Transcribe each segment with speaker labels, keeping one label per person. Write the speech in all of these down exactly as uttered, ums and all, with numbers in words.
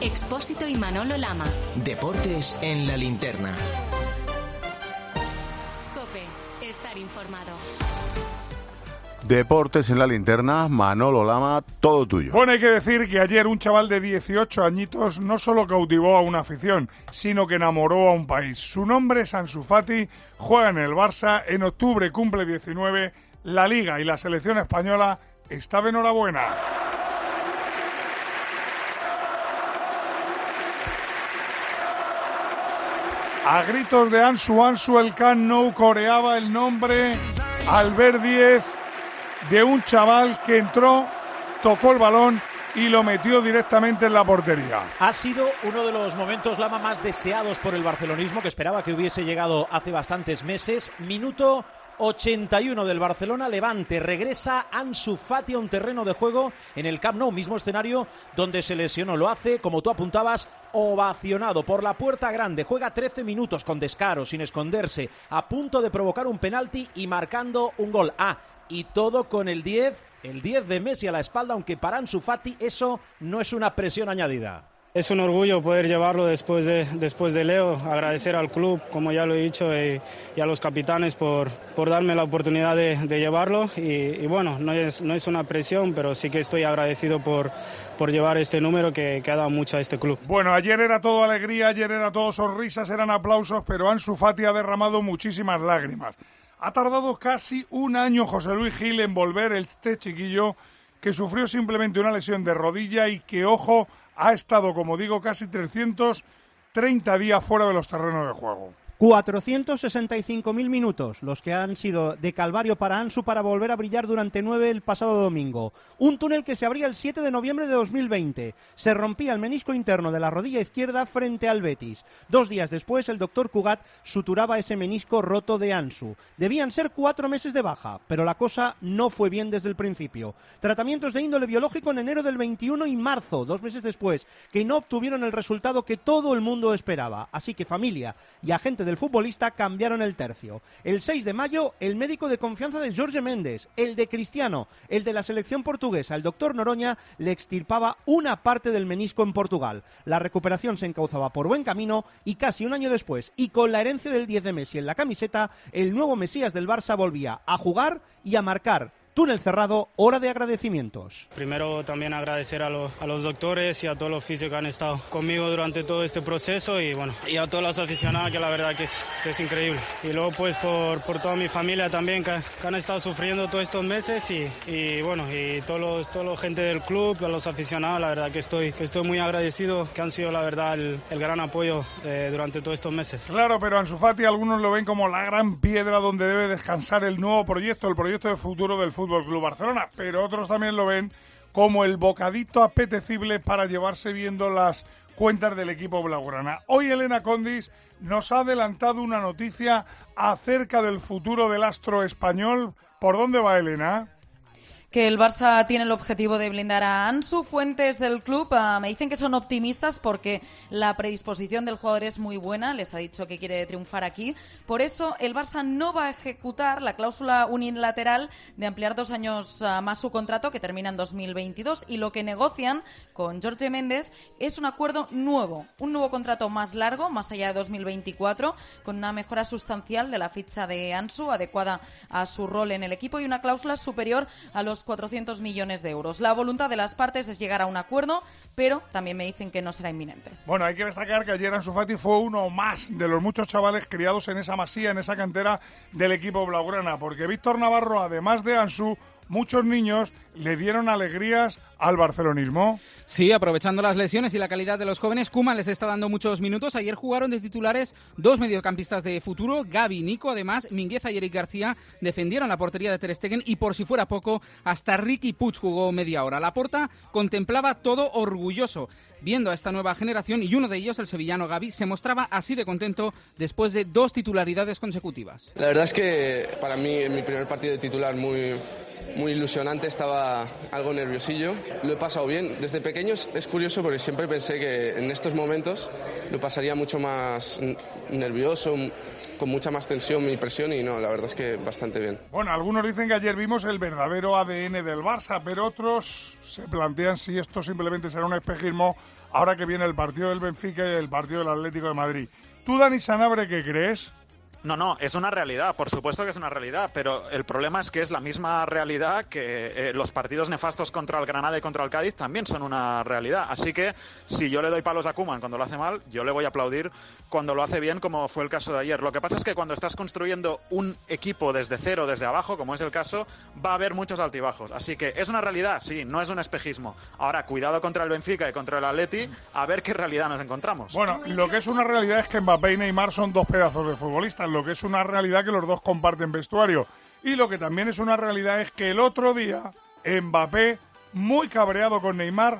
Speaker 1: Expósito y Manolo Lama.
Speaker 2: Deportes en la linterna.
Speaker 1: COPE, estar informado.
Speaker 3: Deportes en la linterna, Manolo Lama, todo tuyo.
Speaker 4: Bueno, hay que decir que ayer un chaval de dieciocho añitos no solo cautivó a una afición, sino que enamoró a un país. Su nombre es Ansu Fati, juega en el Barça, en octubre cumple diecinueve, la Liga y la selección española está de enhorabuena. A gritos de Ansu, Ansu, el Camp Nou coreaba el nombre al ver diez de un chaval que entró, tocó el balón y lo metió directamente en la portería.
Speaker 5: Ha sido uno de los momentos, Lama, más deseados por el barcelonismo, que esperaba que hubiese llegado hace bastantes meses. Minuto ochenta y uno del Barcelona Levante. Regresa Ansu Fati a un terreno de juego en el Camp Nou, mismo escenario donde se lesionó. Lo hace, como tú apuntabas, ovacionado por la puerta grande. Juega trece minutos con descaro, sin esconderse, a punto de provocar un penalti y marcando un gol. Ah, y todo con el diez, el diez de Messi a la espalda, aunque para Ansu Fati eso no es una presión añadida.
Speaker 6: Es un orgullo poder llevarlo después de, después de Leo, agradecer al club, como ya lo he dicho, y, y a los capitanes por, por darme la oportunidad de, de llevarlo. Y, y bueno, no es, no es una presión, pero sí que estoy agradecido por, por llevar este número que, que ha dado mucho a este club.
Speaker 4: Bueno, ayer era todo alegría, ayer era todo sonrisas, eran aplausos, pero Ansu Fati ha derramado muchísimas lágrimas. Ha tardado casi un año José Luis Gil en volver este chiquillo que sufrió simplemente una lesión de rodilla y que, ojo, ha estado, como digo, casi trescientos treinta días fuera de los terrenos de juego.
Speaker 7: cuatrocientos sesenta y cinco mil minutos, los que han sido de calvario para Ansu para volver a brillar durante nueve el pasado domingo. Un túnel que se abría el siete de noviembre de dos mil veinte. Se rompía el menisco interno de la rodilla izquierda frente al Betis. Dos días después, el doctor Cugat suturaba ese menisco roto de Ansu. Debían ser cuatro meses de baja, pero la cosa no fue bien desde el principio. Tratamientos de índole biológico en enero del veintiuno y marzo, dos meses después, que no obtuvieron el resultado que todo el mundo esperaba. Así que familia y agente del futbolista cambiaron el tercio. El seis de mayo, el médico de confianza de Jorge Méndez, el de Cristiano, el de la selección portuguesa, el doctor Noroña, le extirpaba una parte del menisco en Portugal. La recuperación se encauzaba por buen camino y casi un año después, y con la herencia del diez de Messi en la camiseta, el nuevo Mesías del Barça volvía a jugar y a marcar. Túnel cerrado, hora de agradecimientos.
Speaker 6: Primero también agradecer a, lo, a los doctores y a todos los fisios que han estado conmigo durante todo este proceso y bueno, y a todos los aficionados, que la verdad que es, que es increíble. Y luego pues por, por toda mi familia también que, que han estado sufriendo todos estos meses y, y bueno, y todos los, toda la gente del club, a los aficionados, la verdad que estoy, que estoy muy agradecido, que han sido la verdad el, el gran apoyo eh, durante todos estos meses.
Speaker 4: Claro, pero Ansu Fati algunos lo ven como la gran piedra donde debe descansar el nuevo proyecto, el proyecto de futuro del fútbol Club Barcelona, pero otros también lo ven como el bocadito apetecible para llevarse viendo las cuentas del equipo blaugrana. Hoy Elena Condis nos ha adelantado una noticia acerca del futuro del astro español. ¿Por dónde va, Elena?
Speaker 8: Que el Barça tiene el objetivo de blindar a Ansu. Fuentes del club uh, me dicen que son optimistas porque la predisposición del jugador es muy buena, les ha dicho que quiere triunfar aquí. Por eso el Barça no va a ejecutar la cláusula unilateral de ampliar dos años uh, más su contrato, que termina en dos mil veintidós, y lo que negocian con Jorge Méndez es un acuerdo nuevo, un nuevo contrato más largo, más allá de dos mil veinticuatro, con una mejora sustancial de la ficha de Ansu, adecuada a su rol en el equipo, y una cláusula superior a los cuatrocientos millones de euros. La voluntad de las partes es llegar a un acuerdo, pero también me dicen que no será inminente.
Speaker 4: Bueno, hay que destacar que ayer Ansu Fati fue uno más de los muchos chavales criados en esa masía, en esa cantera del equipo blaugrana, porque Víctor Navarro, además de Ansu, muchos niños le dieron alegrías al barcelonismo.
Speaker 9: Sí, aprovechando las lesiones y la calidad de los jóvenes, Koeman les está dando muchos minutos. Ayer jugaron de titulares dos mediocampistas de futuro, Gavi y Nico. Además, Mingueza y Eric García defendieron la portería de Ter Stegen y, por si fuera poco, hasta Riqui Puig jugó media hora. Laporta contemplaba todo orgulloso viendo a esta nueva generación, y uno de ellos, el sevillano Gavi, se mostraba así de contento después de dos titularidades consecutivas.
Speaker 10: La verdad es que para mí, en mi primer partido de titular, muy... muy ilusionante, estaba algo nerviosillo. Lo he pasado bien. Desde pequeño es, es curioso porque siempre pensé que en estos momentos lo pasaría mucho más nervioso, con mucha más tensión y presión, y no, la verdad es que bastante bien.
Speaker 4: Bueno, algunos dicen que ayer vimos el verdadero A D N del Barça, pero otros se plantean si esto simplemente será un espejismo ahora que viene el partido del Benfica y el partido del Atlético de Madrid. ¿Tú, Dani Sanabria, qué crees?
Speaker 11: No, no, es una realidad, por supuesto que es una realidad, pero el problema es que es la misma realidad que eh, los partidos nefastos contra el Granada y contra el Cádiz también son una realidad. Así que si yo le doy palos a Koeman cuando lo hace mal, yo le voy a aplaudir cuando lo hace bien, como fue el caso de ayer. Lo que pasa es que cuando estás construyendo un equipo desde cero, desde abajo, como es el caso, va a haber muchos altibajos. Así que es una realidad, sí, no es un espejismo. Ahora, cuidado contra el Benfica y contra el Atleti, a ver qué realidad nos encontramos.
Speaker 4: Bueno, lo que es una realidad es que Mbappé y Neymar son dos pedazos de futbolistas. Lo que es una realidad que los dos comparten vestuario. Y lo que también es una realidad es que el otro día Mbappé, muy cabreado con Neymar,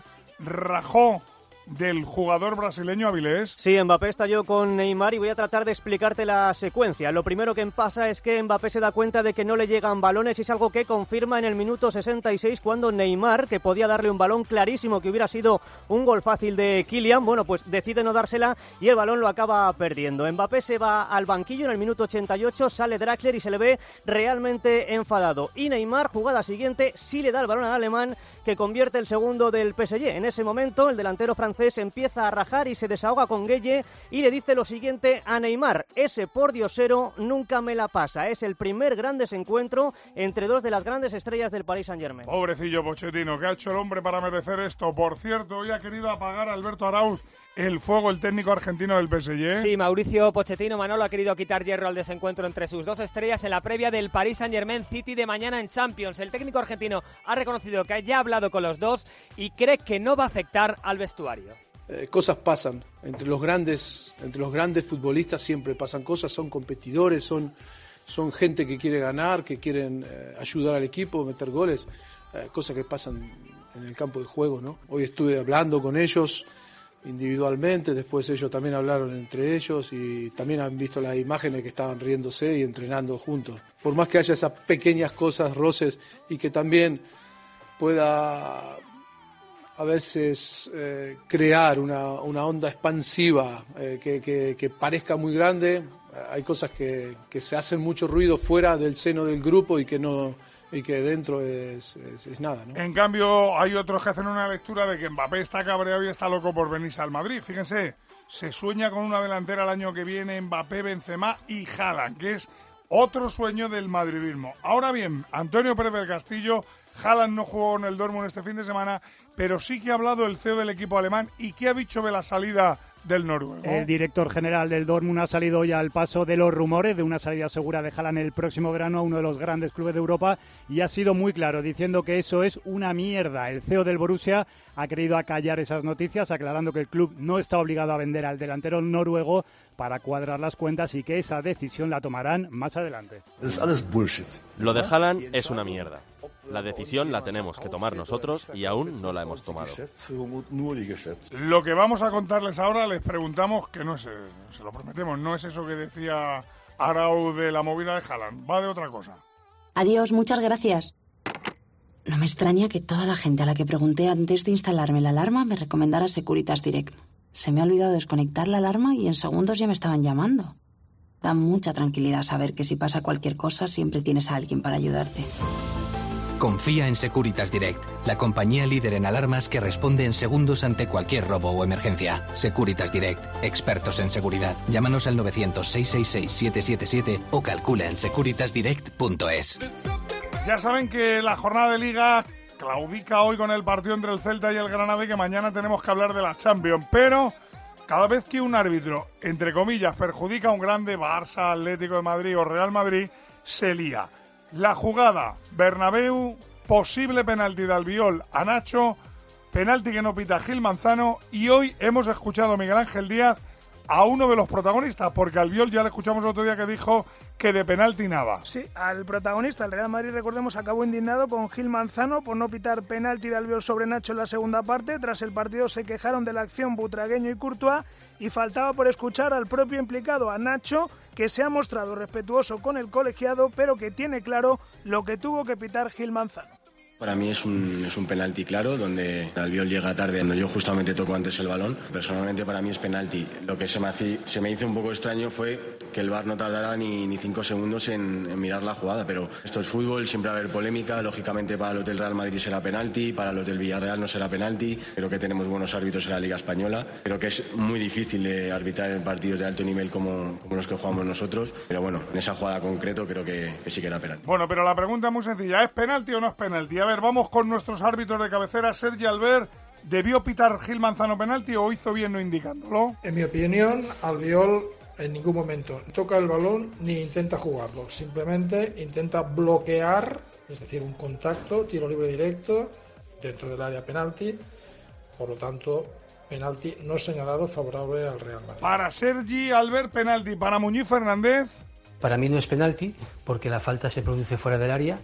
Speaker 4: rajó del jugador brasileño Avilés.
Speaker 12: Sí, Mbappé estalló con Neymar y voy a tratar de explicarte la secuencia. Lo primero que pasa es que Mbappé se da cuenta de que no le llegan balones y es algo que confirma en el minuto sesenta y seis cuando Neymar, que podía darle un balón clarísimo que hubiera sido un gol fácil de Kylian, bueno, pues decide no dársela y el balón lo acaba perdiendo. Mbappé se va al banquillo en el minuto ochenta y ocho, sale Draxler y se le ve realmente enfadado. Y Neymar, jugada siguiente, sí le da el balón al alemán, que convierte el segundo del P S G. En ese momento, el delantero francés empieza a rajar y se desahoga con Gueye y le dice lo siguiente a Neymar: ese pordiosero nunca me la pasa. Es el primer gran desencuentro entre dos de las grandes estrellas del Paris Saint-Germain.
Speaker 4: Pobrecillo Pochettino, ¿qué ha hecho el hombre para merecer esto? Por cierto, hoy ha querido apagar a Alberto Arauz el fuego, el técnico argentino del P S G.
Speaker 13: Sí, Mauricio Pochettino, Manolo, ha querido quitar hierro al desencuentro entre sus dos estrellas en la previa del Paris Saint-Germain City de mañana en Champions. El técnico argentino ha reconocido que ya ha hablado con los dos y cree que no va a afectar al vestuario.
Speaker 14: Eh, cosas pasan entre los grandes, entre los grandes futbolistas siempre pasan cosas, son competidores, son, son gente que quiere ganar, que quieren eh, ayudar al equipo, meter goles, eh, cosas que pasan en el campo de juego, ¿no? Hoy estuve hablando con ellos individualmente, después ellos también hablaron entre ellos y también han visto las imágenes que estaban riéndose y entrenando juntos. Por más que haya esas pequeñas cosas, roces, y que también pueda a veces eh, crear una, una onda expansiva eh, que, que, que parezca muy grande, hay cosas que, que se hacen mucho ruido fuera del seno del grupo y que no y que dentro es, es, es nada, ¿no?
Speaker 4: En cambio, hay otros que hacen una lectura de que Mbappé está cabreado y está loco por venirse al Madrid. Fíjense, se sueña con una delantera el año que viene, Mbappé, Benzema y Haaland, que es otro sueño del madridismo. Ahora bien, Antonio Pérez del Castillo, Haaland no jugó en el Dortmund este fin de semana, pero sí que ha hablado el C E O del equipo alemán. ¿Y qué ha dicho de la salida del noruego?
Speaker 7: El director general del Dortmund ha salido hoy al paso de los rumores de una salida segura de Haaland el próximo verano a uno de los grandes clubes de Europa y ha sido muy claro diciendo que eso es una mierda. El C E O del Borussia ha querido acallar esas noticias, aclarando que el club no está obligado a vender al delantero noruego para cuadrar las cuentas y que esa decisión la tomarán más adelante.
Speaker 15: Lo de Haaland es una mierda. La decisión la tenemos que tomar nosotros y aún no la hemos tomado.
Speaker 4: Lo que vamos a contarles ahora, les preguntamos, que no es, se lo prometemos, no es eso que decía Arauz de la movida de Haaland, va de otra cosa.
Speaker 16: Adiós, muchas gracias. No me extraña que toda la gente a la que pregunté antes de instalarme la alarma me recomendara Securitas Direct. Se me ha olvidado desconectar la alarma y en segundos ya me estaban llamando. Da mucha tranquilidad saber que si pasa cualquier cosa siempre tienes a alguien para ayudarte.
Speaker 17: Confía en Securitas Direct, la compañía líder en alarmas que responde en segundos ante cualquier robo o emergencia. Securitas Direct, expertos en seguridad. Llámanos al novecientos, seiscientos sesenta y seis, siete siete siete o calcula en securitas direct punto es.
Speaker 4: Ya saben que la jornada de Liga claudica hoy con el partido entre el Celta y el Granada y que mañana tenemos que hablar de la Champions, pero cada vez que un árbitro, entre comillas, perjudica a un grande, Barça, Atlético de Madrid o Real Madrid, se lía. La jugada, Bernabéu, posible penalti de Albiol a Nacho, penalti que no pita Gil Manzano, y hoy hemos escuchado a Miguel Ángel Díaz a uno de los protagonistas, porque Albiol ya le escuchamos el otro día que dijo que de penalti nada.
Speaker 18: Sí, al protagonista, el Real Madrid, recordemos, acabó indignado con Gil Manzano por no pitar penalti de Albiol sobre Nacho en la segunda parte. Tras el partido se quejaron de la acción Butragueño y Courtois y faltaba por escuchar al propio implicado, a Nacho, que se ha mostrado respetuoso con el colegiado, pero que tiene claro lo que tuvo que pitar Gil Manzano.
Speaker 19: Para mí es un, es un penalti claro, donde Albiol llega tarde, donde yo justamente toco antes el balón. Personalmente para mí es penalti. Lo que se me, hace, se me hizo un poco extraño fue que el V A R no tardara ni, ni cinco segundos en, en mirar la jugada, pero esto es fútbol, siempre va a haber polémica. Lógicamente para los del Real Madrid será penalti, para los del Villarreal no será penalti. Creo que tenemos buenos árbitros en la Liga Española. Creo que es muy difícil de arbitrar en partidos de alto nivel como, como los que jugamos nosotros, pero bueno, en esa jugada concreto creo que, que sí que era penalti.
Speaker 4: Bueno, pero la pregunta es muy sencilla, ¿es penalti o no es penalti? A ver, vamos con nuestros árbitros de cabecera. Sergi Albert, ¿debió pitar Gil Manzano penalti o hizo bien no indicándolo?
Speaker 20: En mi opinión, Albiol en ningún momento toca el balón ni intenta jugarlo, simplemente intenta bloquear, es decir, un contacto, tiro libre directo dentro del área penalti, por lo tanto, penalti no señalado favorable al Real Madrid.
Speaker 4: Para Sergi Albert, penalti. Para Muñiz Fernández.
Speaker 21: Para mí no es penalti porque la falta se produce fuera del área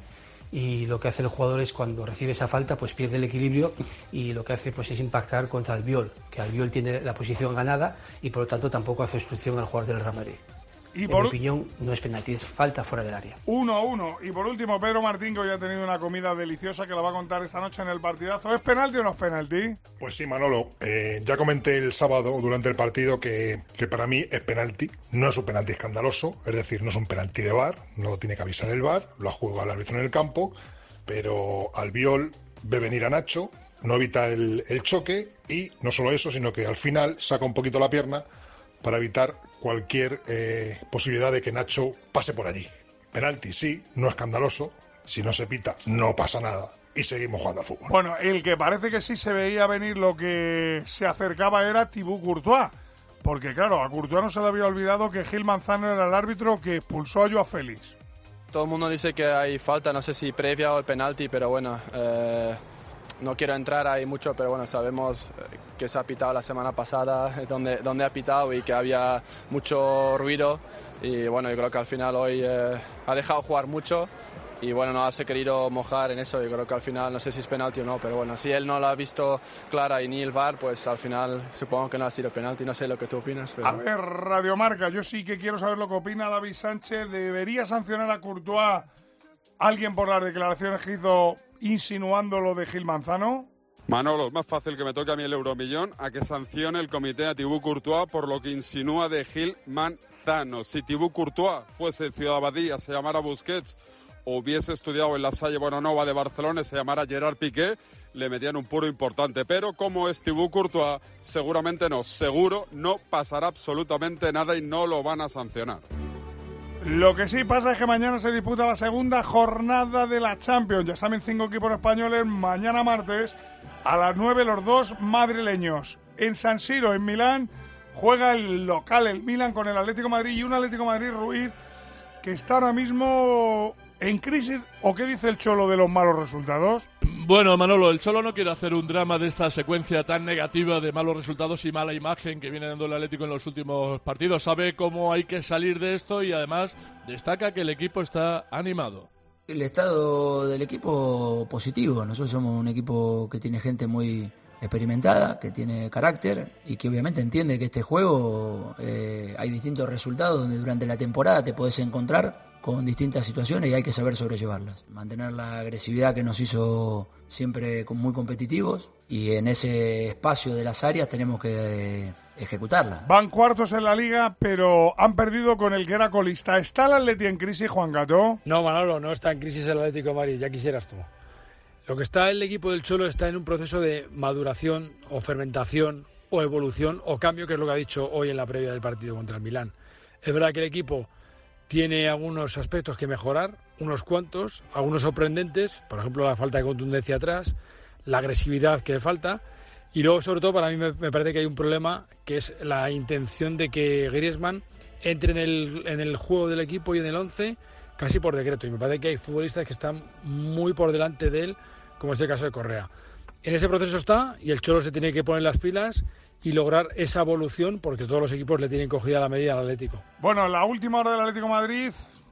Speaker 21: y lo que hace el jugador es cuando recibe esa falta pues pierde el equilibrio y lo que hace pues es impactar contra Albiol, que Albiol tiene la posición ganada y por lo tanto tampoco hace obstrucción al jugador del Real Madrid. Y por... En mi opinión no es penalti, es falta fuera del área.
Speaker 4: Uno a uno. Y por último, Pedro Martín, que hoy ha tenido una comida deliciosa que la va a contar esta noche en el partidazo. ¿Es penalti o no es penalti?
Speaker 22: Pues sí, Manolo. Eh, ya comenté el sábado durante el partido que, que para mí es penalti. No es un penalti escandaloso, es decir, no es un penalti de V A R, no lo tiene que avisar el V A R, lo ha jugado el árbitro en el campo, pero Albiol ve venir a Nacho, no evita el, el choque y no solo eso, sino que al final saca un poquito la pierna para evitar cualquier eh, posibilidad de que Nacho pase por allí. Penalti, sí, no escandaloso. Si no se pita, no pasa nada. Y seguimos jugando al fútbol.
Speaker 4: Bueno, el que parece que sí se veía venir lo que se acercaba era Thibaut Courtois. Porque claro, a Courtois no se le había olvidado que Gil Manzano era el árbitro que expulsó a Joao Félix.
Speaker 23: Todo el mundo dice que hay falta, no sé si previa o el penalti, pero bueno... Eh... No quiero entrar ahí mucho, pero bueno, sabemos que se ha pitado la semana pasada, donde, donde ha pitado y que había mucho ruido. Y bueno, yo creo que al final hoy eh, ha dejado jugar mucho y bueno, no se ha querido mojar en eso. Yo creo que al final, no sé si es penalti o no, pero bueno, si él no lo ha visto clara y ni el V A R, pues al final supongo que no ha sido penalti. No sé lo que tú opinas. Pero...
Speaker 4: A ver, Radio Marca, yo sí que quiero saber lo que opina David Sánchez. ¿Debería sancionar a Courtois alguien por las declaraciones que hizo insinuando lo de Gil Manzano?
Speaker 24: Manolo, es más fácil que me toque a mí el euromillón a que sancione el comité a Thibaut Courtois por lo que insinúa de Gil Manzano. Si Thibaut Courtois fuese Ciudad Abadía, se llamara Busquets, o hubiese estudiado en la Salle Bonanova de Barcelona, se llamara Gerard Piqué, le metían un puro importante. Pero como es Thibaut Courtois, seguramente no, seguro no pasará absolutamente nada y no lo van a sancionar.
Speaker 4: Lo que sí pasa es que mañana se disputa la segunda jornada de la Champions. Ya saben, cinco equipos españoles. Mañana martes a las nueve los dos madrileños. En San Siro, en Milán, juega el local, el Milan, con el Atlético de Madrid y un Atlético de Madrid Ruiz que está ahora mismo en crisis. ¿O qué dice el Cholo de los malos resultados?
Speaker 25: Bueno, Manolo, el Cholo no quiere hacer un drama de esta secuencia tan negativa de malos resultados y mala imagen que viene dando el Atlético en los últimos partidos. Sabe cómo hay que salir de esto y además destaca que el equipo está animado.
Speaker 26: El estado del equipo positivo. Nosotros somos un equipo que tiene gente muy experimentada, que tiene carácter y que obviamente entiende que este juego eh, hay distintos resultados donde durante la temporada te podés encontrar con distintas situaciones y hay que saber sobrellevarlas. Mantener la agresividad que nos hizo siempre muy competitivos y en ese espacio de las áreas tenemos que eh, ejecutarla.
Speaker 4: Van cuartos en la Liga, pero han perdido con el que era colista. ¿Está el Atleti en crisis, Juan Gato?
Speaker 27: No, Manolo, no está en crisis el Atlético de Madrid, ya quisieras tú. Lo que está el equipo del Cholo está en un proceso de maduración o fermentación o evolución o cambio, que es lo que ha dicho hoy en la previa del partido contra el Milán. Es verdad que el equipo tiene algunos aspectos que mejorar, unos cuantos, algunos sorprendentes, por ejemplo la falta de contundencia atrás, la agresividad que le falta, y luego sobre todo para mí me, me parece que hay un problema que es la intención de que Griezmann entre en el, en el juego del equipo y en el once casi por decreto, y me parece que hay futbolistas que están muy por delante de él, como es el caso de Correa. En ese proceso está, y el Cholo se tiene que poner las pilas y lograr esa evolución, porque todos los equipos le tienen cogida la medida al Atlético.
Speaker 4: Bueno, la última hora del Atlético de Madrid,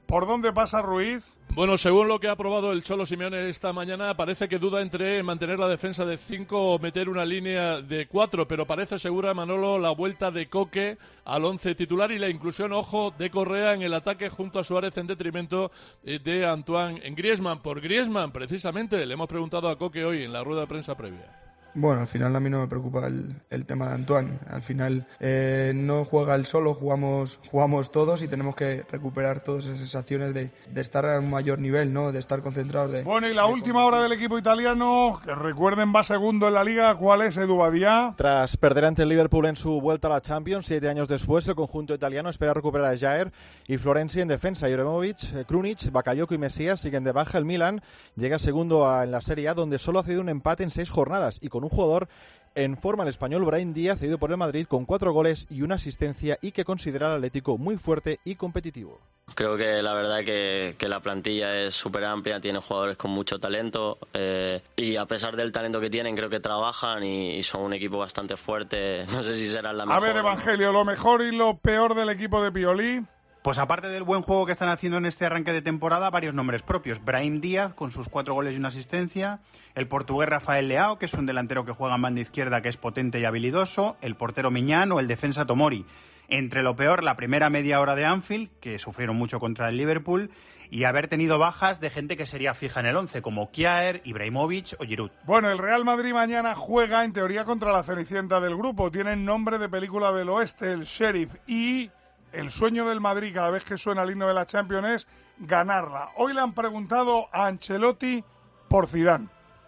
Speaker 4: ¿Por dónde pasa Ruiz?
Speaker 25: Bueno, según lo que ha aprobado el Cholo Simeone esta mañana, parece que duda entre mantener la defensa de cinco o meter una línea de cuatro, pero parece segura, Manolo, la vuelta de Coque al once titular y la inclusión, ojo, de Correa en el ataque junto a Suárez en detrimento de Antoine Griezmann. Por Griezmann, precisamente, le hemos preguntado a Coque hoy en la rueda de prensa previa.
Speaker 1: Bueno, al final a mí no me preocupa el, el tema de Antoine. Al final eh, no juega él solo, jugamos jugamos todos y tenemos que recuperar todas esas sensaciones de, de estar a un mayor nivel, ¿no? De estar concentrados. De,
Speaker 4: bueno, y la última hora del equipo italiano, que recuerden va segundo en la Liga, ¿cuál es, Edu Badía?
Speaker 2: Tras perder ante el Liverpool en su vuelta a la Champions, siete años después, el conjunto italiano espera recuperar a Jair y Florenzi en defensa. Ibrahimovic, Krunic, Bakayoko y Mesías siguen de baja. El Milan llega segundo a, en la Serie A, donde solo ha cedido un empate en seis jornadas y con un jugador en forma, el español Brahim Díaz, cedido por el Madrid con cuatro goles y una asistencia y que considera al Atlético muy fuerte y competitivo.
Speaker 3: Creo que la verdad que, que la plantilla es súper amplia, tiene jugadores con mucho talento eh, y a pesar del talento que tienen creo que trabajan y, y son un equipo bastante fuerte. No sé si serán la mejor.
Speaker 4: A ver, Evangelio, lo mejor y lo peor del equipo de Pioli.
Speaker 5: Pues aparte del buen juego que están haciendo en este arranque de temporada, varios nombres propios. Brahim Díaz, con sus cuatro goles y una asistencia. El portugués Rafael Leao, que es un delantero que juega en banda izquierda, que es potente y habilidoso. El portero Miñán o el defensa Tomori. Entre lo peor, la primera media hora de Anfield, que sufrieron mucho contra el Liverpool, y haber tenido bajas de gente que sería fija en el once, como Kjaer, Ibrahimovic o Giroud.
Speaker 4: Bueno, el Real Madrid mañana juega, en teoría, contra la cenicienta del grupo. Tienen nombre de película del oeste, el Sheriff, y... el sueño del Madrid cada vez que suena el himno de la Champions es ganarla. Hoy le han preguntado a Ancelotti por Zidane.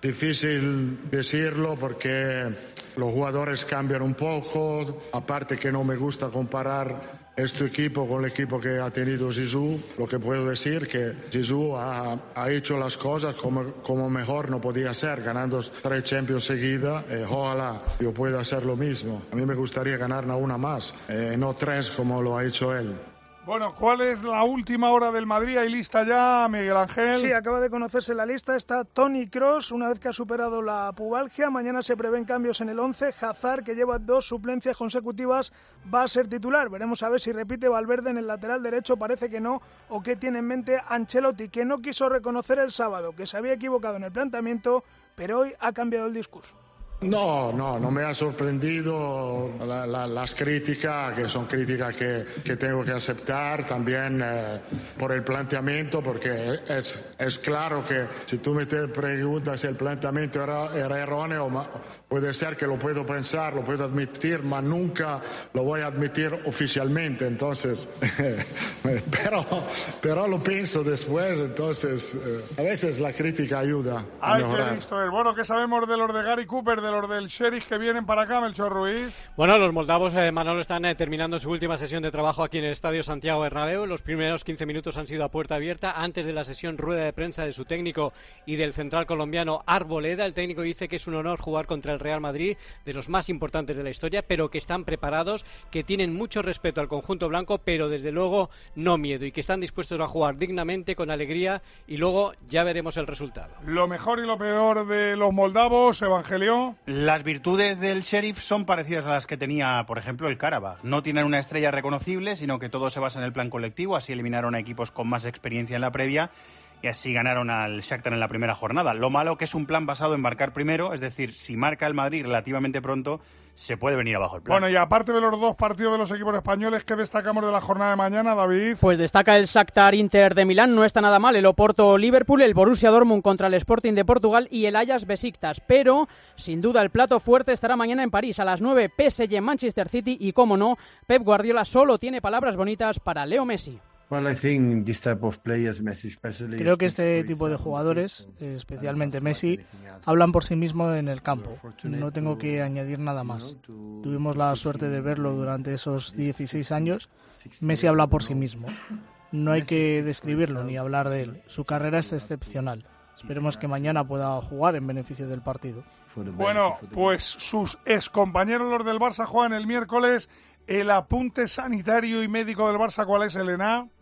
Speaker 6: Difícil decirlo porque los jugadores cambian un poco, aparte que no me gusta comparar este equipo con el equipo que ha tenido Zizou. Lo que puedo decir que Zizou ha, ha hecho las cosas como, como mejor no podía ser, ganando tres Champions seguidas. Eh, ojalá yo pueda hacer lo mismo. A mí me gustaría ganar una más, eh, no tres como lo ha hecho él.
Speaker 4: Bueno, ¿cuál es la última hora del Madrid? ¿Hay lista ya, Miguel Ángel?
Speaker 18: Sí, acaba de conocerse la lista. Está Toni Kroos, una vez que ha superado la pubalgia. Mañana se prevén cambios en el once. Hazard, que lleva dos suplencias consecutivas, va a ser titular. Veremos a ver si repite Valverde en el lateral derecho. Parece que no. O qué tiene en mente Ancelotti, que no quiso reconocer el sábado que se había equivocado en el planteamiento, pero hoy ha cambiado el discurso.
Speaker 6: No, no, no me ha sorprendido la, la, las críticas, que son críticas que, que tengo que aceptar también eh, por el planteamiento, porque es, es claro que si tú me te preguntas si el planteamiento era, era erróneo, puede ser que lo puedo pensar, lo puedo admitir, pero nunca lo voy a admitir oficialmente, entonces, pero, pero lo pienso después, entonces eh, a veces la crítica ayuda a
Speaker 4: Ay,
Speaker 6: mejorar.
Speaker 4: qué listo es. Bueno, ¿qué sabemos de los de Gary Cooper, de los del Sheriff que vienen para acá, Melchor Ruiz?
Speaker 8: Bueno, los moldavos, eh, Manolo, están eh, terminando su última sesión de trabajo aquí en el Estadio Santiago Bernabéu. Los primeros quince minutos han sido a puerta abierta. Antes de la sesión, rueda de prensa de su técnico y del central colombiano Arboleda. El técnico dice que es un honor jugar contra el Real Madrid, de los más importantes de la historia, pero que están preparados, que tienen mucho respeto al conjunto blanco, pero desde luego no miedo, y que están dispuestos a jugar dignamente, con alegría, y luego ya veremos el resultado.
Speaker 4: Lo mejor y lo peor de los moldavos, Evangelio.
Speaker 5: Las virtudes del Sheriff son parecidas a las que tenía, por ejemplo, el Karabakh. No tienen una estrella reconocible, sino que todo se basa en el plan colectivo. Así eliminaron a equipos con más experiencia en la previa y así ganaron al Shakhtar en la primera jornada. Lo malo que es un plan basado en marcar primero, es decir, si marca el Madrid relativamente pronto, se puede venir abajo el plan.
Speaker 4: Bueno, y aparte de los dos partidos de los equipos españoles, ¿qué destacamos de la jornada de mañana, David?
Speaker 9: Pues destaca el Shakhtar Inter de Milán, no está nada mal, el Oporto Liverpool, el Borussia Dortmund contra el Sporting de Portugal y el Ajax Besiktas, pero sin duda el plato fuerte estará mañana en París a las nueve, P S G Manchester City y, como no, Pep Guardiola solo tiene palabras bonitas para Leo Messi.
Speaker 28: Creo que este tipo de jugadores, especialmente Messi, hablan por sí mismos en el campo. No tengo que añadir nada más. Tuvimos la suerte de verlo durante esos dieciséis años. Messi habla por sí mismo. No hay que describirlo ni hablar de él. Su carrera es excepcional. Esperemos que mañana pueda jugar en beneficio del partido.
Speaker 4: Bueno, pues sus excompañeros los del Barça juegan el miércoles. El apunte sanitario y médico del Barça, ¿cuál es, Elena?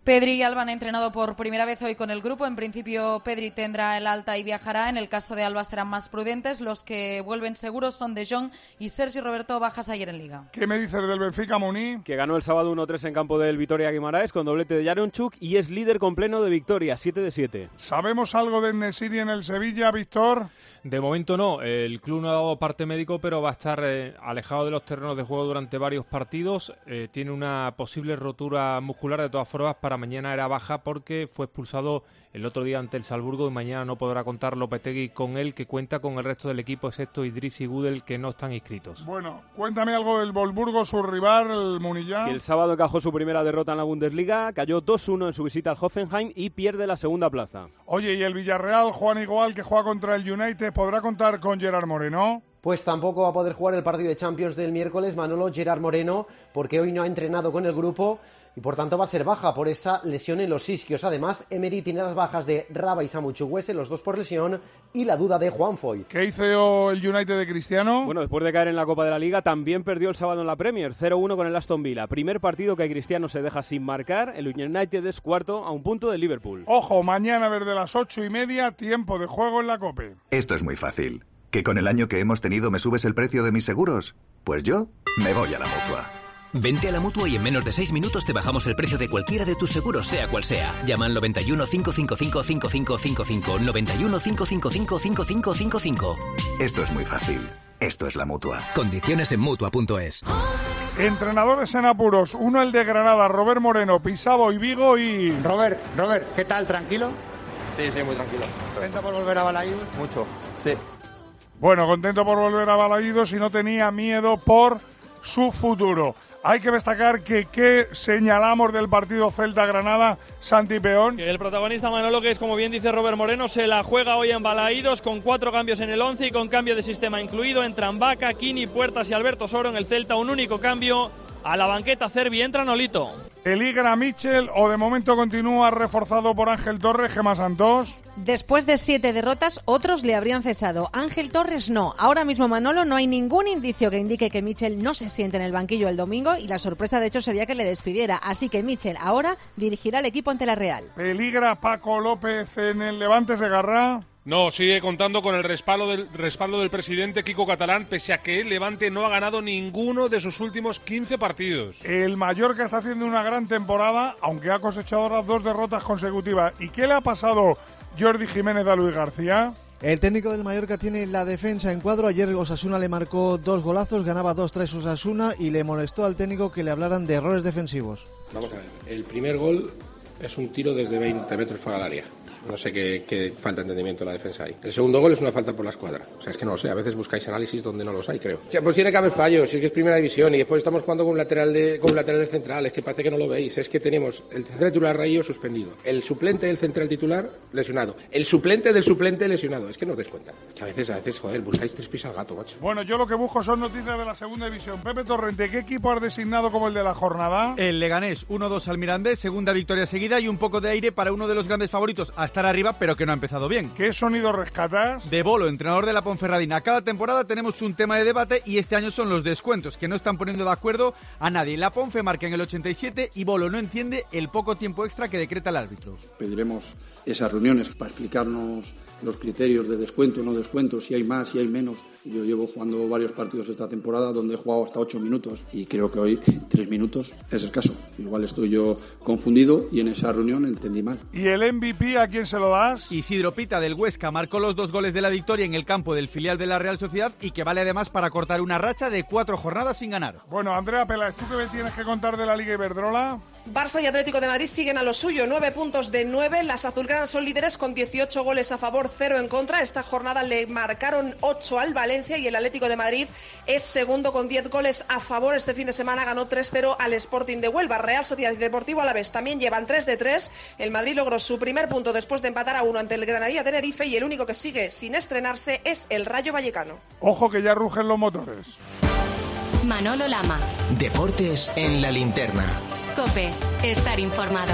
Speaker 7: Pedri y Alba han entrenado por primera vez hoy con el grupo. En principio, Pedri tendrá el alta y viajará. En el caso de Alba serán más prudentes. Los que vuelven seguros son De Jong y Sergi Roberto, bajas ayer en Liga.
Speaker 4: ¿Qué me dices del Benfica, Muni?
Speaker 10: Que ganó el sábado uno tres en campo del Vitoria Guimaraes con doblete de Yaronchuk y es líder con pleno de victoria, siete de siete.
Speaker 4: ¿Sabemos algo de Nesiri en el Sevilla, Víctor?
Speaker 11: De momento no. El club no ha dado parte médico, pero va a estar eh, alejado de los terrenos de juego durante varios partidos. Eh, tiene una posible rotura muscular. De todas formas, para mañana era baja porque fue expulsado el otro día ante el Salzburgo y mañana no podrá contar Lopetegui con él, que cuenta con el resto del equipo excepto Idriss y Gudel, que no están inscritos.
Speaker 4: Bueno, cuéntame algo del Wolfsburgo, su rival, el Munilla.
Speaker 10: Que el sábado encajó su primera derrota en la Bundesliga, cayó dos uno en su visita al Hoffenheim y pierde la segunda plaza.
Speaker 4: Oye, ¿y el Villarreal, Juan Igual, que juega contra el United, podrá contar con Gerard Moreno?
Speaker 12: Pues tampoco va a poder jugar el partido de Champions del miércoles Manolo Gerard Moreno, porque hoy no ha entrenado con el grupo y por tanto va a ser baja por esa lesión en los isquios. Además, Emery tiene las bajas de Raba y Samu Chukwueze, los dos por lesión, y la duda de Juan Foyth.
Speaker 4: ¿Qué hizo el United de Cristiano?
Speaker 10: Bueno, después de caer en la Copa de la Liga, también perdió el sábado en la Premier, cero uno con el Aston Villa. Primer partido que Cristiano se deja sin marcar, el United es cuarto a un punto del Liverpool.
Speaker 4: Ojo, mañana desde las ocho y media, tiempo de juego en la COPE.
Speaker 13: Esto es muy fácil. ¿Que con el año que hemos tenido me subes el precio de mis seguros? Pues yo me voy a la Mutua.
Speaker 14: Vente a la Mutua y en menos de seis minutos te bajamos el precio de cualquiera de tus seguros, sea cual sea. Llama al noventa y uno, cinco cinco cinco, cinco cinco cinco cinco, noventa y uno, cinco cinco cinco, cinco cinco cinco cinco.
Speaker 13: Esto es muy fácil. Esto es la Mutua.
Speaker 14: Condiciones en Mutua punto es.
Speaker 4: Entrenadores en apuros. Uno el de Granada, Robert Moreno, Pisado y Vigo y...
Speaker 15: Robert, Robert, ¿qué tal? ¿Tranquilo?
Speaker 16: Sí, sí, muy tranquilo.
Speaker 15: ¿Contento por volver a Balaídos?
Speaker 16: Mucho, sí.
Speaker 4: Bueno, contento por volver a Balaídos y no tenía miedo por su futuro. Hay que destacar que qué señalamos del partido Celta-Granada, Santi Peón.
Speaker 29: Que el protagonista Manolo, que es como bien dice Robert Moreno, se la juega hoy en Balaídos con cuatro cambios en el once y con cambio de sistema incluido. Entran Vaca, Kini, Puertas y Alberto Soro en el Celta. Un único cambio a la banqueta Cervi, entra Nolito.
Speaker 4: ¿Peligra Michel o de momento continúa reforzado por Ángel Torres, Gemma Santos?
Speaker 30: Después de siete derrotas, otros le habrían cesado. Ángel Torres no. Ahora mismo, Manolo, no hay ningún indicio que indique que Michel no se siente en el banquillo el domingo y la sorpresa, de hecho, sería que le despidiera. Así que Michel ahora dirigirá al equipo ante la Real.
Speaker 4: ¿Peligra Paco López en el Levante Segarra?
Speaker 31: No, sigue contando con el respaldo del, respaldo del presidente Kiko Catalán, pese a que el Levante no ha ganado ninguno de sus últimos quince partidos.
Speaker 4: El Mallorca está haciendo una gran temporada, aunque ha cosechado ahora dos derrotas consecutivas. ¿Y qué le ha pasado Jordi Jiménez a Luis García?
Speaker 32: El técnico del Mallorca tiene la defensa en cuadro. Ayer Osasuna le marcó dos golazos, ganaba dos tres Osasuna y le molestó al técnico que le hablaran de errores defensivos.
Speaker 33: Vamos a ver, el primer gol es un tiro desde veinte metros fuera del área. No sé qué, qué falta de entendimiento en la defensa ahí. El segundo gol es una falta por la escuadra. O sea, es que no lo sé. A veces buscáis análisis donde no los hay, creo. O sea, pues tiene que haber fallos. Es que es primera división y después estamos jugando con un lateral de, con un lateral de central. Es que parece que no lo veis. Es que tenemos el central titular Rayo suspendido. El suplente del central titular lesionado. El suplente del suplente lesionado. Es que no os des cuenta. Que a veces, a veces, joder, buscáis tres pies al gato, macho.
Speaker 4: Bueno, yo lo que busco son noticias de la segunda división. Pepe Torrente, ¿qué equipo has designado como el de la jornada?
Speaker 34: El Leganés, uno dos al Mirandés, segunda victoria seguida y un poco de aire para uno de los grandes favoritos a estar arriba, pero que no ha empezado bien.
Speaker 4: ¿Qué sonido rescatas?
Speaker 34: De Bolo, entrenador de la Ponferradina. Cada temporada tenemos un tema de debate y este año son los descuentos, que no están poniendo de acuerdo a nadie. La Ponfe marca en el ochenta y siete y Bolo no entiende el poco tiempo extra que decreta el árbitro.
Speaker 35: Pediremos esas reuniones para explicarnos los criterios de descuento, no descuento, si hay más, si hay menos. Yo llevo jugando varios partidos esta temporada donde he jugado hasta ocho minutos y creo que hoy tres minutos es el caso. Igual estoy yo confundido y en esa reunión entendí mal.
Speaker 4: ¿Y el M V P a quién se lo das?
Speaker 34: Isidro Pita del Huesca marcó los dos goles de la victoria en el campo del filial de la Real Sociedad y que vale además para cortar una racha de cuatro jornadas sin ganar.
Speaker 4: Bueno, Andrea Peláez, ¿tú qué me tienes que contar de la Liga Iberdrola?
Speaker 36: Barça y Atlético de Madrid siguen a lo suyo, nueve puntos de nueve. Las azulgranas son líderes con dieciocho goles a favor, cero en contra. Esta jornada le marcaron ocho al Valencia y el Atlético de Madrid es segundo con diez goles a favor. Este fin de semana ganó tres cero al Sporting de Huelva. Real Sociedad y Deportivo Alavés también llevan tres de tres. El Madrid logró su primer punto después de empatar a uno ante el Granadilla Tenerife y el único que sigue sin estrenarse es el Rayo Vallecano.
Speaker 4: Ojo que ya rugen los motores.
Speaker 37: Manolo Lama.
Speaker 14: Deportes en la linterna.
Speaker 37: COPE. Estar informado.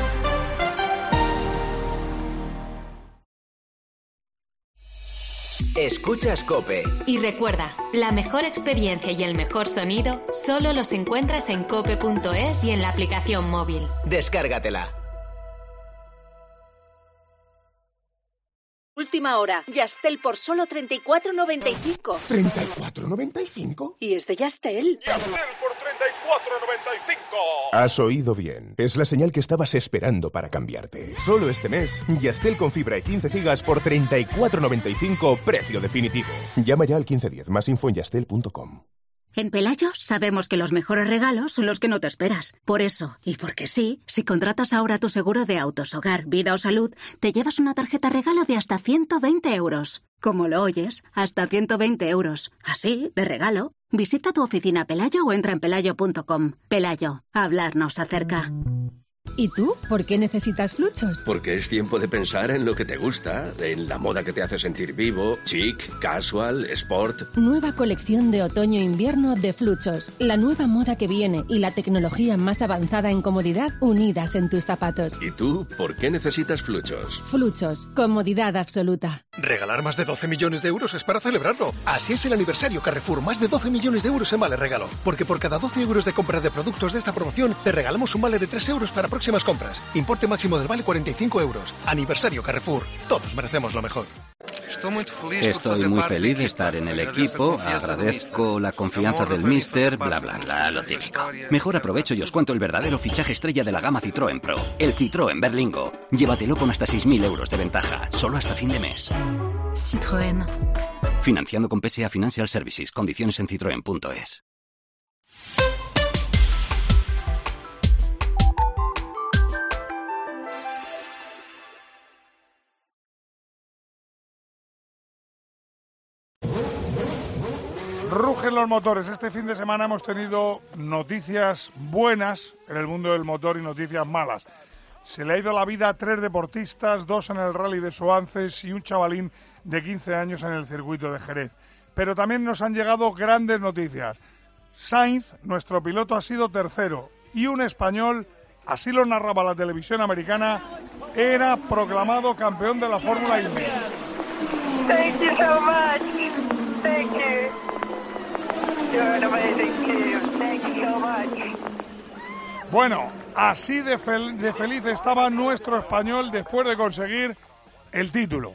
Speaker 14: Escuchas COPE.
Speaker 37: Y recuerda, la mejor experiencia y el mejor sonido solo los encuentras en cope punto es y en la aplicación móvil.
Speaker 14: Descárgatela.
Speaker 1: última hora. Yastel por solo treinta y cuatro noventa y cinco.
Speaker 2: ¿treinta y cuatro noventa y cinco?
Speaker 1: Y es de Yastel.
Speaker 2: ¡Yastel por treinta y cuatro noventa y cinco! Has oído bien. Es la señal que estabas esperando para cambiarte. Solo este mes, Yastel con fibra y quince gigas por treinta y cuatro noventa y cinco, precio definitivo. Llama ya al quince diez. Más info en yastel punto com.
Speaker 3: En Pelayo sabemos que los mejores regalos son los que no te esperas. Por eso, y porque sí, si contratas ahora tu seguro de autos, hogar, vida o salud, te llevas una tarjeta regalo de hasta ciento veinte euros. Como lo oyes, hasta ciento veinte euros. Así, de regalo. Visita tu oficina Pelayo o entra en pelayo punto com. Pelayo, hablarnos acerca.
Speaker 5: ¿Y tú? ¿Por qué necesitas Fluchos?
Speaker 6: Porque es tiempo de pensar en lo que te gusta, en la moda que te hace sentir vivo, chic, casual, sport.
Speaker 5: Nueva colección de otoño-invierno de Fluchos. La nueva moda que viene y la tecnología más avanzada en comodidad unidas en tus zapatos.
Speaker 6: ¿Y tú? ¿Por qué necesitas Fluchos?
Speaker 5: Fluchos. Comodidad absoluta.
Speaker 2: Regalar más de doce millones de euros es para celebrarlo. Así es el aniversario Carrefour. Más de doce millones de euros en vale regalo. Porque por cada doce euros de compra de productos de esta promoción, te regalamos un vale de tres euros para próximas compras. Importe máximo del vale cuarenta y cinco euros. Aniversario Carrefour. Todos merecemos lo mejor.
Speaker 8: Estoy muy feliz de estar en el equipo, agradezco la confianza del míster, bla bla bla, lo típico. Mejor aprovecho y os cuento el verdadero fichaje estrella de la gama Citroën Pro, el Citroën Berlingo. Llévatelo con hasta seis mil euros de ventaja, solo hasta fin de mes.
Speaker 5: Citroën.
Speaker 8: Financiando con P S A Financial Services, condiciones en citroen punto es.
Speaker 4: Rugen los motores. Este fin de semana hemos tenido noticias buenas en el mundo del motor y noticias malas. Se le ha ido la vida a tres deportistas, dos en el Rally de Soances y un chavalín de quince años en el circuito de Jerez. Pero también nos han llegado grandes noticias. Sainz, nuestro piloto, ha sido tercero y un español, así lo narraba la televisión americana, era proclamado campeón de la Fórmula Indy.
Speaker 17: Thank you so much. Thank you. You're an amazing team. Thank you so much.
Speaker 4: Bueno, así de, fel- de feliz estaba nuestro español después de conseguir el título.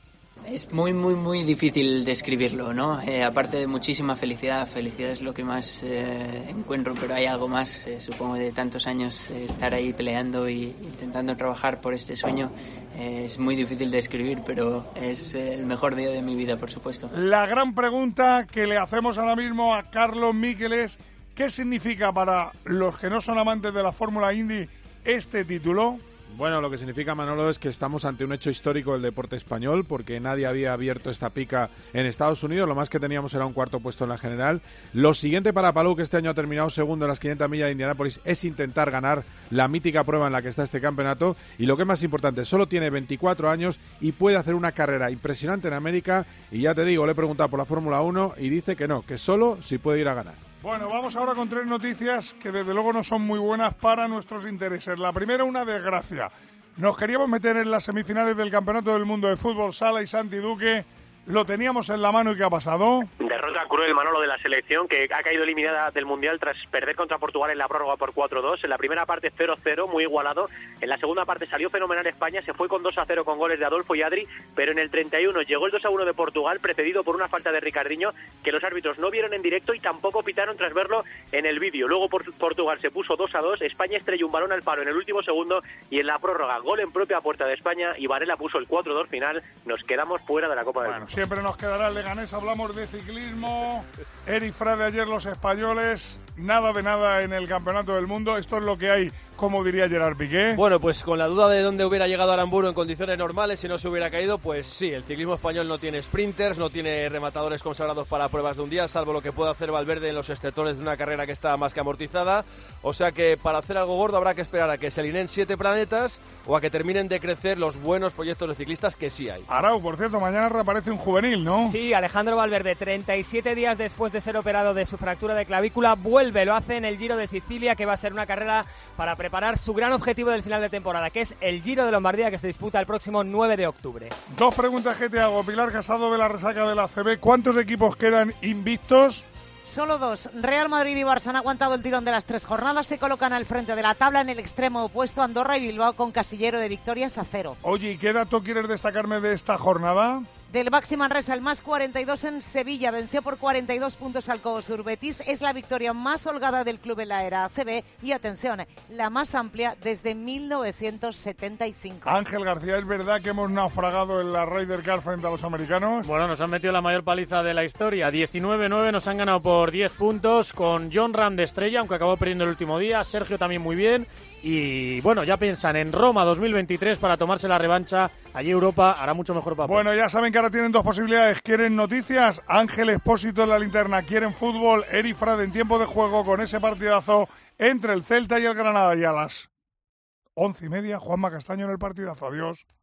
Speaker 18: Es muy, muy, muy difícil describirlo, ¿no? Eh, aparte de muchísima felicidad, felicidad es lo que más eh, encuentro, pero hay algo más, eh, supongo, de tantos años eh, estar ahí peleando y intentando trabajar por este sueño. Eh, es muy difícil de describir, pero es eh, el mejor día de mi vida, por supuesto.
Speaker 4: La gran pregunta que le hacemos ahora mismo a Carlos Miquel es: ¿qué significa para los que no son amantes de la Fórmula Indy este título?
Speaker 11: Bueno, lo que significa, Manolo, es que estamos ante un hecho histórico del deporte español, porque nadie había abierto esta pica en Estados Unidos. Lo más que teníamos era un cuarto puesto en la general. Lo siguiente para Palou, que este año ha terminado segundo en las quinientas millas de Indianápolis, es intentar ganar la mítica prueba en la que está este campeonato. Y lo que es más importante, solo tiene veinticuatro años y puede hacer una carrera impresionante en América. Y ya te digo, le he preguntado por la Fórmula uno y dice que no, que solo si puede ir a ganar.
Speaker 4: Bueno, vamos ahora con tres noticias que desde luego no son muy buenas para nuestros intereses. La primera, una desgracia. Nos queríamos meter en las semifinales del Campeonato del Mundo de Fútbol Sala y Santi Duque. Lo teníamos en la mano y ¿qué ha pasado?
Speaker 19: Derrota cruel, Manolo, de la selección, que ha caído eliminada del Mundial tras perder contra Portugal en la prórroga por cuatro dos. En la primera parte cero cero, muy igualado. En la segunda parte salió fenomenal España, se fue con dos a cero con goles de Adolfo y Adri, pero en el treinta y uno llegó el dos a uno de Portugal, precedido por una falta de Ricardinho, que los árbitros no vieron en directo y tampoco pitaron tras verlo en el vídeo. Luego Portugal se puso dos a dos, España estrelló un balón al palo en el último segundo y en la prórroga, gol en propia puerta de España y Varela puso el cuatro dos final. Nos quedamos fuera de la Copa del Mundo.
Speaker 4: Bueno, siempre nos quedará el Leganés, hablamos de ciclismo. Eric Frade, ayer los españoles, nada de nada en el Campeonato del Mundo. Esto es lo que hay, como diría Gerard Piqué.
Speaker 20: Bueno, pues con la duda de dónde hubiera llegado Aramburu en condiciones normales si no se hubiera caído, pues sí, el ciclismo español no tiene sprinters, no tiene rematadores consagrados para pruebas de un día, salvo lo que pueda hacer Valverde en los exceptores de una carrera que está más que amortizada. O sea que para hacer algo gordo habrá que esperar a que se alineen siete planetas o a que terminen de crecer los buenos proyectos de ciclistas que sí hay.
Speaker 4: Arau, por cierto, mañana reaparece un juvenil, ¿no?
Speaker 21: Sí, Alejandro Valverde, treinta y siete días después de ser operado de su fractura de clavícula, vuelve, lo hace en el Giro de Sicilia, que va a ser una carrera para preparar su gran objetivo del final de temporada, que es el Giro de Lombardía, que se disputa el próximo nueve de octubre.
Speaker 4: Dos preguntas que te hago. Pilar Casado de la resaca de la A C B. ¿Cuántos equipos quedan invictos?
Speaker 7: Solo dos. Real Madrid y Barça han aguantado el tirón de las tres jornadas. Se colocan al frente de la tabla. En el extremo opuesto, Andorra y Bilbao con casillero de victorias a cero.
Speaker 4: Oye, ¿y qué dato quieres destacarme de esta jornada?
Speaker 7: Del Baxi Manresa, el más cuarenta y dos en Sevilla. Venció por cuarenta y dos puntos al Cobos Betis. Es la victoria más holgada del club en la era A C B. Y atención, la más amplia desde mil novecientos setenta y cinco.
Speaker 4: Ángel García, ¿es verdad que hemos naufragado en la Ryder Cup frente a los americanos?
Speaker 9: Bueno, nos han metido la mayor paliza de la historia. diecinueve nueve, nos han ganado por diez puntos con John Ram de estrella, aunque acabó perdiendo el último día. Sergio también muy bien. Y bueno, ya piensan en Roma dos mil veintitrés para tomarse la revancha. Allí Europa hará mucho mejor papel.
Speaker 4: Bueno, ya saben que ahora tienen dos posibilidades. ¿Quieren noticias? Ángel Expósito en la linterna. ¿Quieren fútbol? Eri Frade en tiempo de juego con ese partidazo entre el Celta y el Granada. Y a las once y media, Juanma Castaño en el partidazo. Adiós.